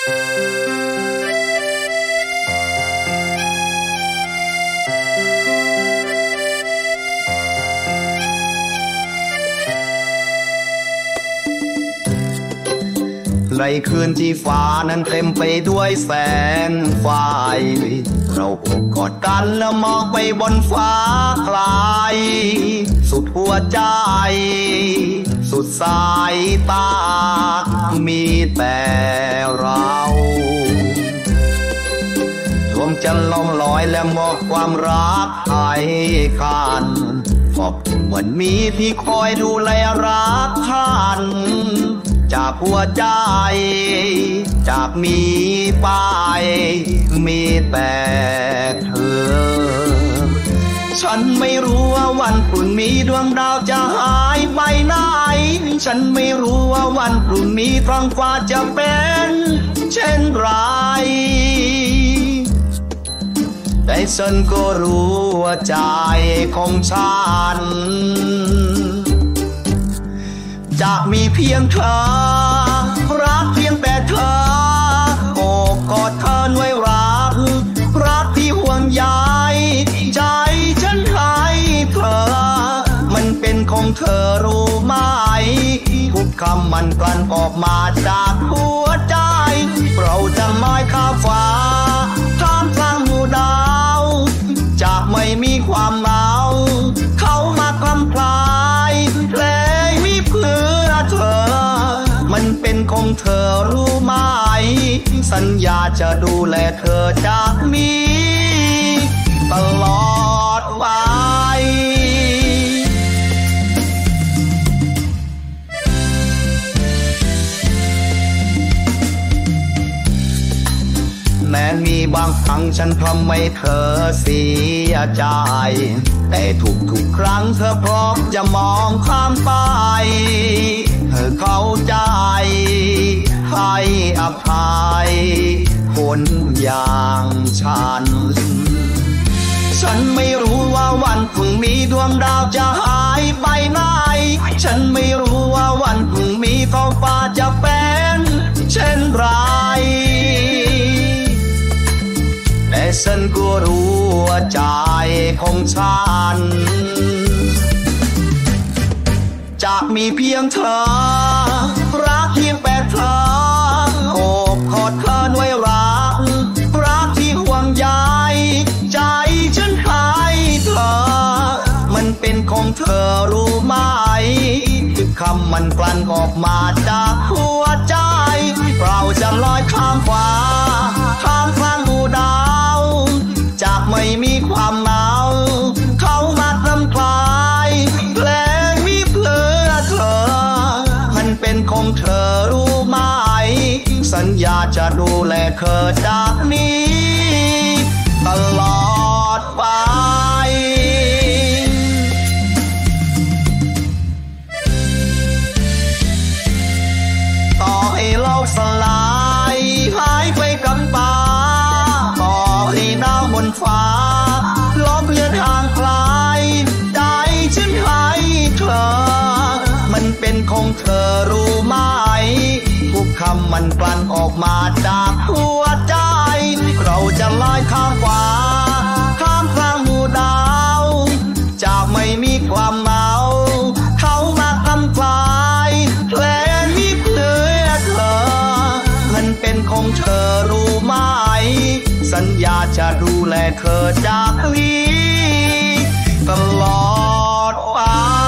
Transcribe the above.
ในคืนที่ฟ้านั้นเต็มไปด้วยแสงไฟเราโอบกอดกันแล้วมองไปบนฟ้าไกลสุดหัวใจสุดสายตามีแต่เราดวงจันทร์ล่องลอยและมอบความรักให้กันขอบคุณเหมือนมีพี่คอยดูแลรักกันจากหัวใจจากนี้ไปมีแต่เธอฉันไม่รู้ว่าวันพรุ่งนี้ดวงดาวจะหายไปไหนฉันไม่รู้ว่าวันพรุ่งนี้ท้องฟ้าจะเป็นเช่นไรแต่ฉันก็รู้ว่าใจของฉันจะมีเพียงเธอรักเพียงแต่เธอโอบกอดเธอไว้รักที่ห่วงใยใจฉันให้เธอมันเป็นของเธอรู้ไหมทุกคำมันกลั่นออกมาจากหัวใจเราจะลอยข้ามฟ้าท่ามกลางหมู่ดาวจะไม่มีความเหงาเข้ามาคำพลายเพลงมีเพื่อเธอมันเป็นของเธอรู้ไหมสัญญาจะดูแลเธอจากนี้ตลอดไปแม้มีบางครั้งฉันทำให้เธอเสียใจแต่ทุกครั้งเธอพร้อมจะมองข้ามไปเธอเข้าใจให้อภัยคนอย่างฉันไม่รู้ว่าวันพรุ่งนี้ดวงดาวจะหายไปไหนฉันไม่รู้ว่าวันพรุ่งนี้ท้องฟ้าจะเป็นเช่นไรแต่ฉันก็รู้ว่าใจของฉันจะมีเพียงเธอรักเพียงแต่เธอโอบกอดเธอไว้รักที่ห่วงใยใจฉันให้เธอมันเป็นของเธอรู้ไหมทุกคำมันกลั่นออกมาจากหัวใจเราจะลอยข้ามฟ้าข้ามกลางหมู่ดาวจากไม่มีความเหงาเข้ามาทำลายเพลงมีเพื่อเธอมันเป็นของเธอรู้ไหมสัญญาจะดูแลเธอจากนี้ตลอดไปต่อให้โลกสลายหายไปกับตาต่อให้ดาวบนฟ้าลบเลือนห่างไกลใจฉันให้เธอมันเป็นของเธอรู้ไหมทุกคำมันกลั่นออกมาจากหัวใจเราจะลอยข้ามฟ้าข้ามกลางหมู่ดาวจะไม่มีความเหงาเข้ามาทำลายเพลงนี้เพื่อเธอมันเป็นของเธอรู้ไหมสัญญาจะดูแลเธอจากนี้ตลอดไป